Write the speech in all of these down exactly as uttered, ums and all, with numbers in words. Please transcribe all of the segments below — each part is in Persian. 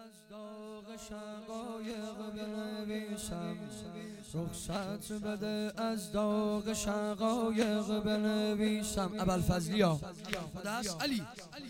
از داغ شقایق بنویسم، رخصت بده از داغ شقایق بنویسم. ابوالفضلیا دست علی،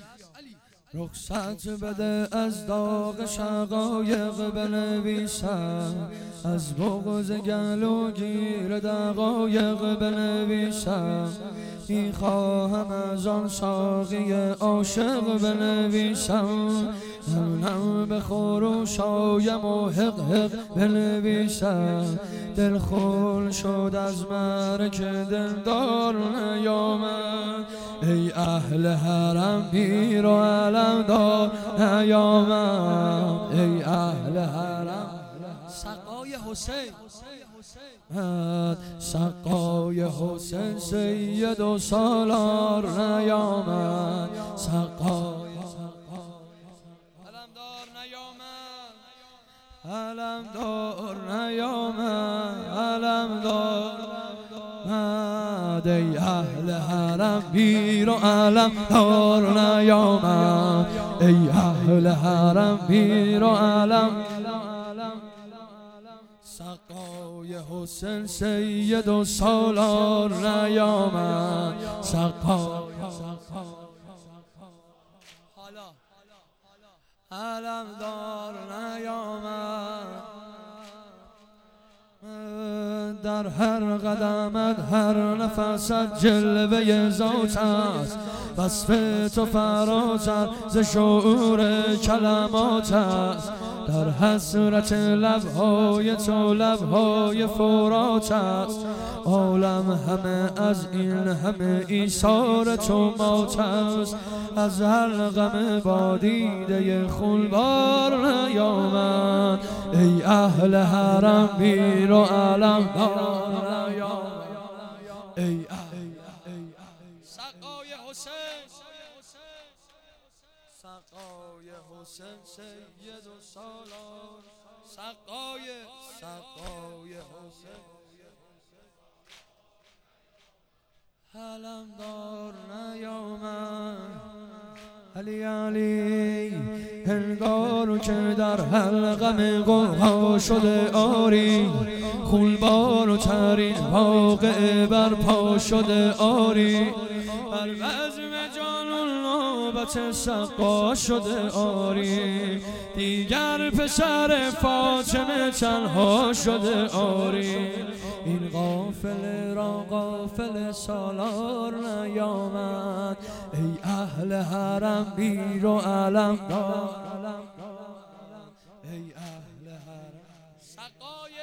رخصت بده از داغ شقایق بنویسم، از بغض گلوگیر دقایق بنویسم. میخواهم از آن ساقی عاشق بنویسم، هم به خروشای محق حق بنویسم. دل خون شد از مرگ دلدار نیامد، ای اهل حرم پیر و علمدار نیامد، ای اهل حرم. سقای حسین، سقای حسین سید و سالار نیامد، سقای علمدار نیامد، علمدار نیامد، علمدار. ای اهل حرم پیر و علمدار نیامد، ای اهل حرم پیر و علم. سقای حسین سید و سالار نیامد، سقای علمدار نیامد. در هر قدمت هر نفست جلوه ذات است، وصف تو فراتر ز شعور کلمات است. در حسرت لبهای تو لبهای فرات است، عالم همه از این همه ایثار تو مات است. از هر غم با دیده خونبار نیامد، ای اهل حرم پیر و علمدار نیامد، ای اهل سقای حسین، سقای حسین سید و سالار، سقای سقای حسین علمدار نیامد. علی علی هنگارو که در حلقم غوغا شده آری، خونبار و ترین واقعه برپا شده آری. بر بزم جان نوبت سقا شده آری، دیگر پسر فاطمه تنها شده آری. این قافله را قافله سالار نیامد، ای اهل حرم پیر و علمدار، ای اهل حرم سقای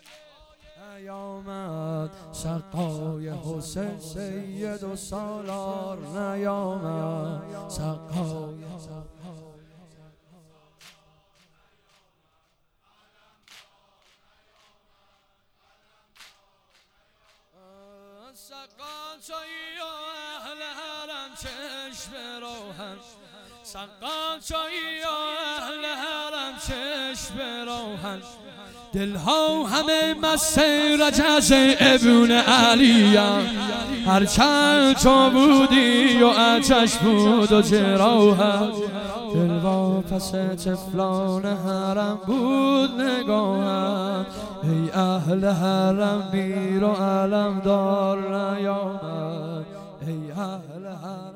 نیامد، سقای حسین سید و سالار نیامد، سقای سقاچایی و اهل حرم چشم روحن، سقاچایی و اهل حرم چشم روحن. دلها همه مست رجز ابن علی، هرچند تو بودی و آتش بود و جراحت. دل واپس طفلان حرم بود نگاهت، ای اهل حرم پیر و علمدار نیامد، ای اهل حرم.